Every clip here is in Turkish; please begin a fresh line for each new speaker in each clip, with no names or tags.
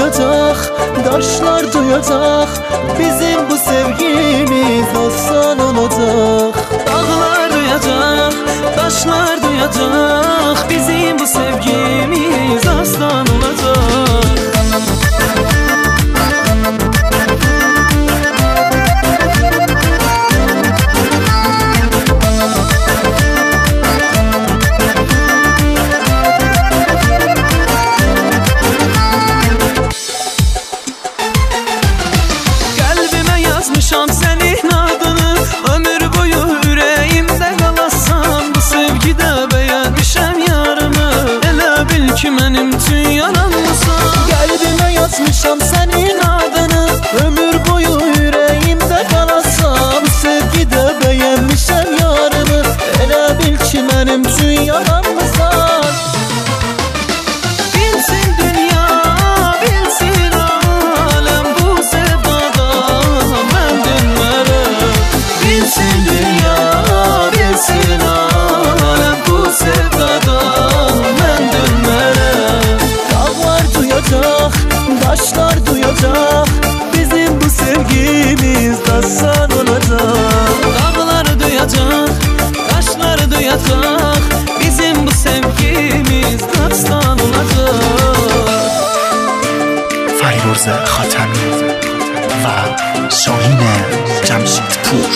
duyacak, taşlar duyacak. Bizim bu sevgimiz aslan olacak.
Dağlar duyacak, taşlar duyacak. Bizim bu sevgimiz aslan olacak. Yazmışam senin adını, ömür boyu yüreğimde kalasan. Bu sevgide beğenmişem yarımı, elə bil ki mənim tüm yaramısan.
Kalbime yazmışam senin adını, ömür boyu yüreğimde kalasan. Bu sevgide beğenmişem yarını, elə bil ki benim tüm yaramısan.
Bilsin dünya, bilsin alem bu sevdada mən dönmərəm. Bilsin dünya, bilsin alem bu sevdada mən dönmərəm.
Dağlar duyacak, taşlar duyacak. Bizim bu sevgimiz dastan olacak.
Dağlar duyacak, taşlar duyacak. Bizim bu sevgimiz dastan olacak.
فیروز خاتمی و شاهین جمشیدپور.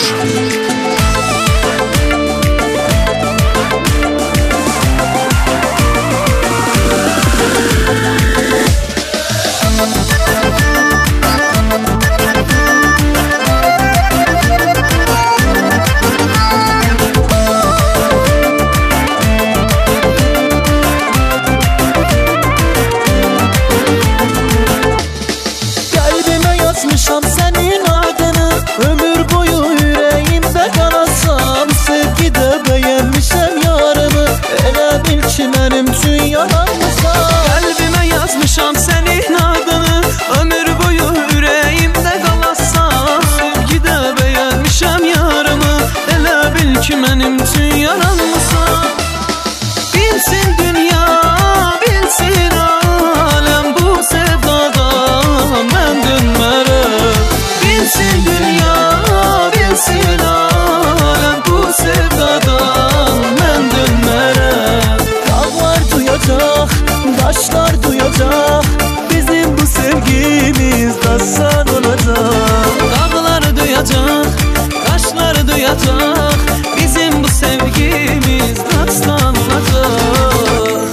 Yazmışam senin adını, ömür boyu yüreğimde kalasan. Sevgide beğenmişem yarını, elə bil ki mənim tüm yaramısan.
Kalbime yazmışam senin adını, ömür boyu yüreğimde kalasan. Sevgide beğenmişem yarımı, elə bil ki mənim tüm yaramısan. Bilsin dünya, bilsin alem bu sevdada mən dönmərəm. Bilsin dünya, bilsin alem bu sevdada mən dönmərəm.
Dağlar duyacak, taşlar duyacak. Bizim bu sevgimiz dastan olacak.
Dağlar duyacak, taşlar duyacak. Bizim bu sevgimiz dastan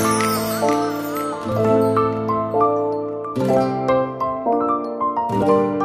olacak.